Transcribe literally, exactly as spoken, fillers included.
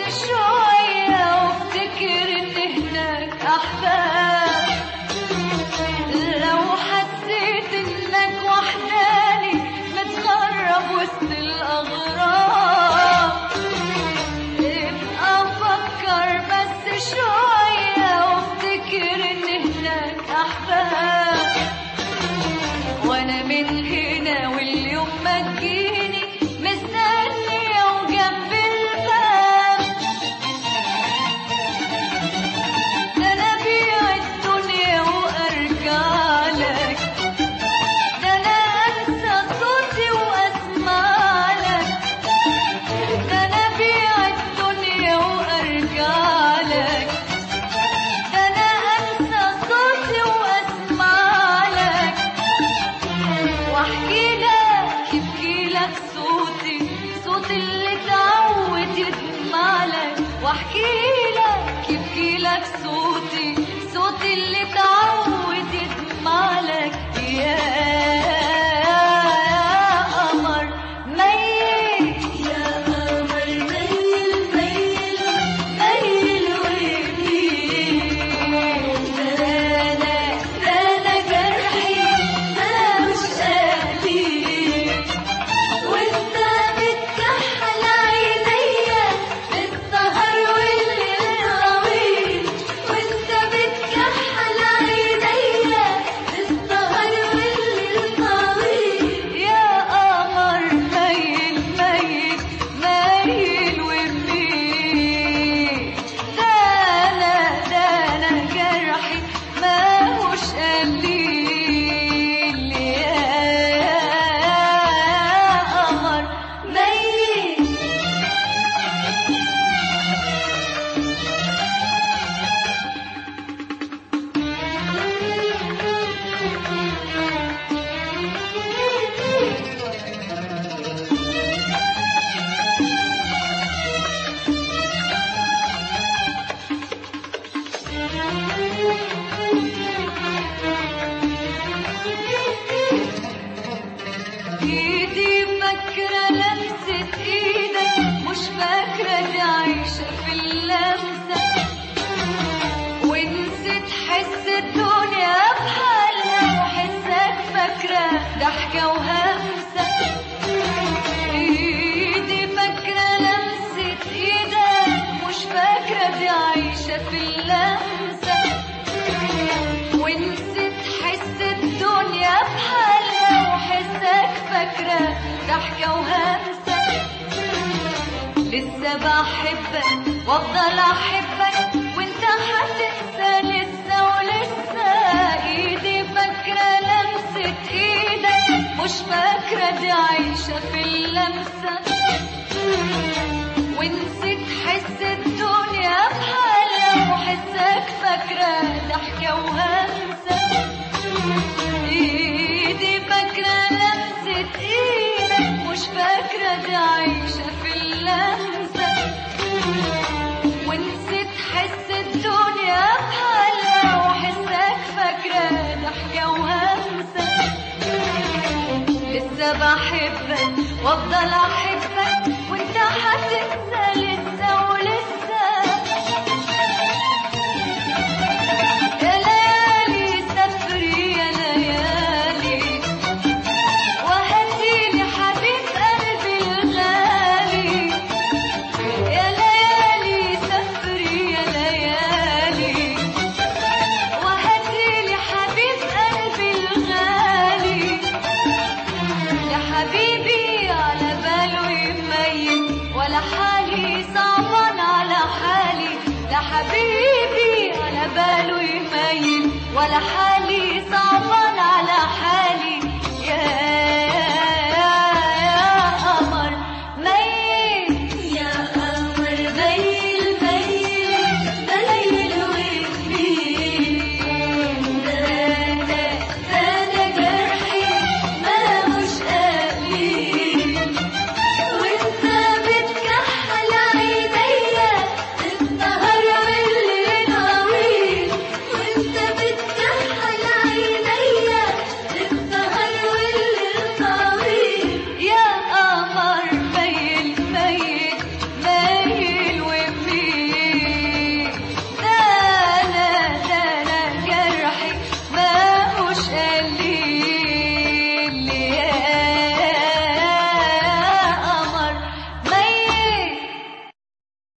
شوية وافتكر ان هناك احباب. لو حسيت انك وحداني متغرب وسط الاغراب، ابقى فكر بس شوية وافتكر ان هناك احباب. وانا من هنا واليوم ما تجيني مستنية وجنب الباب. ده انا بيع الدنيا وارجع لك، ده انا انسى صوتي واسمع لك. ده انا بيع الدنيا وارجع لك، ده انا انسى صوتي واسمع لك. واحكي لك يبكي لك صوتي، صوتي اللي اتعود يسمع لك. واحكي لك يبكي لك صوتي، صوتي اللي اتعود يسمع لك. يا قمر ميل، يا قمر ميل ميل ميل ويميل. ده انا ده انا جرحي ملوش قليل، وانت بتكحل عينيا السهر والليل طويل. وانت بتكحل عينيا السهر والليل طويل. يا قمر ميل ميل ميل وميل. ده انا ده انا جرحي ماهوش قليل. يا قمر ميل. ايدي فاكرة لمسة ايدك، مش فاكرة دي عايشة في اللمسة. ونسيت حس الدنيا بحالها، وحسك فاكرة ضحكة وهمسة. ايدي فاكرة لمسة ايدك، مش فاكرة دي عايشة في اللمسة. ونسيت حس الدنيا بحالها، وحسك فاكرة ضحكة وهمسة. لسه بحبك وافضل احبك وانت هتنسى لسه ولسه. ايدي فاكرة لمسة ايدك، مش فاكرة دي عايشة في اللمسة. ونسيت حس الدنيا بحالها، وحسك فاكرة ضحكة وهمسة. ايدي فاكرة لمسة ايدك، مش فاكرة دي عايشة في اللمسة. ونسيت حس الدنيا بحالها، وحسك فاكرة ضحكة وهمسة. لسه بحبك وافضل احبك وانت هتنسى لسه ولسه. يا ليالي سافري يا ليالي، وهاتيلي حبيب قلبي الغالي. يا ليالي سافري يا ليالي، وهاتيلي حبيب قلبي الغالي. يا حبيبي على باله يميل، ولا حالي صعبان على حالي. يا حبيبي على باله يميل، ولا حالي